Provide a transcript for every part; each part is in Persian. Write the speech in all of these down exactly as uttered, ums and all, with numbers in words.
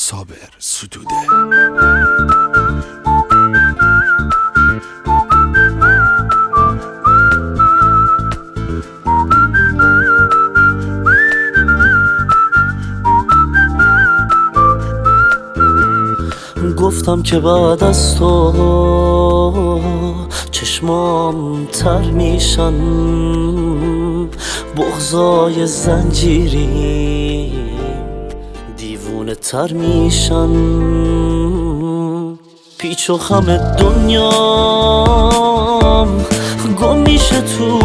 صابر ستوده. گفتم که بعد از تو چشمام تر میشن، بغضای زنجیری دیوونه تر میشن، پیچ و خم دنیام گم میشه تو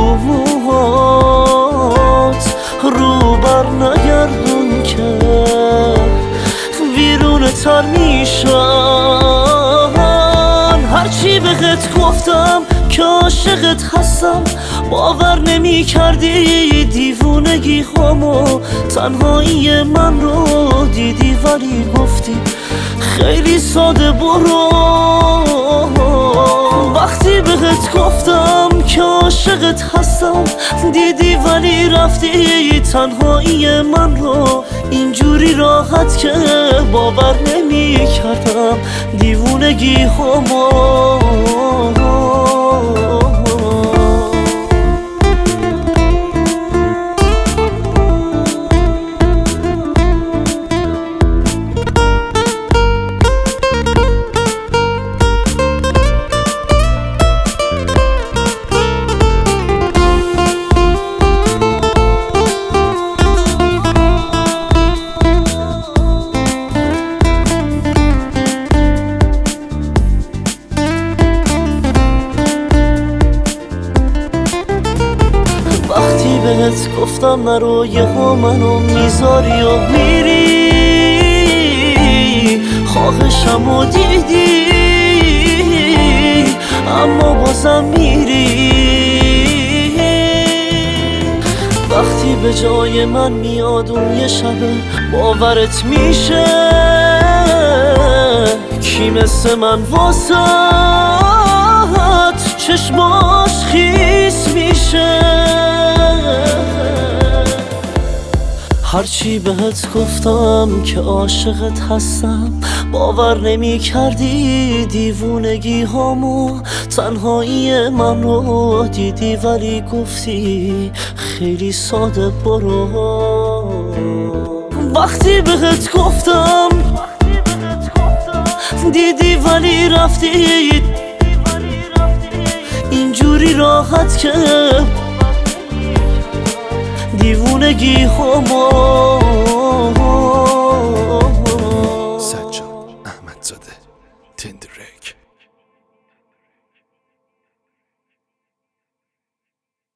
موهات، رو بر نگردون که ویرونه تر میشن. هرچی بهت گفتم که عاشقت هستم، باور نمی کردی دیوونگی هامو، تنهایی من رو دیدی ولی گفتی خیلی ساده برو. وقتی بهت گفتم که عاشقت هستم دیدی ولی رفتی تنهایی من رو اینجوری راحت که باور نمی کردم دیوونگی هامو. وقتی بهت گفتم نرو یهو منو میذاری و میری، خواهشمو دیدی اما بازم میری. وقتی به جای من میاد اون یه شبه باورت میشه کی مثل من واسه چشماش خیس میشه. هرچی بهت گفتم که عاشقت هستم باور نمی کردی دیوونگی هامو، تنهایی من رو دیدی ولی گفتی خیلی ساده برو. وقتی بهت گفتم دیدی ولی رفتی اینجوری راحت که دیوونگی هامو. سجاد احمدزاده.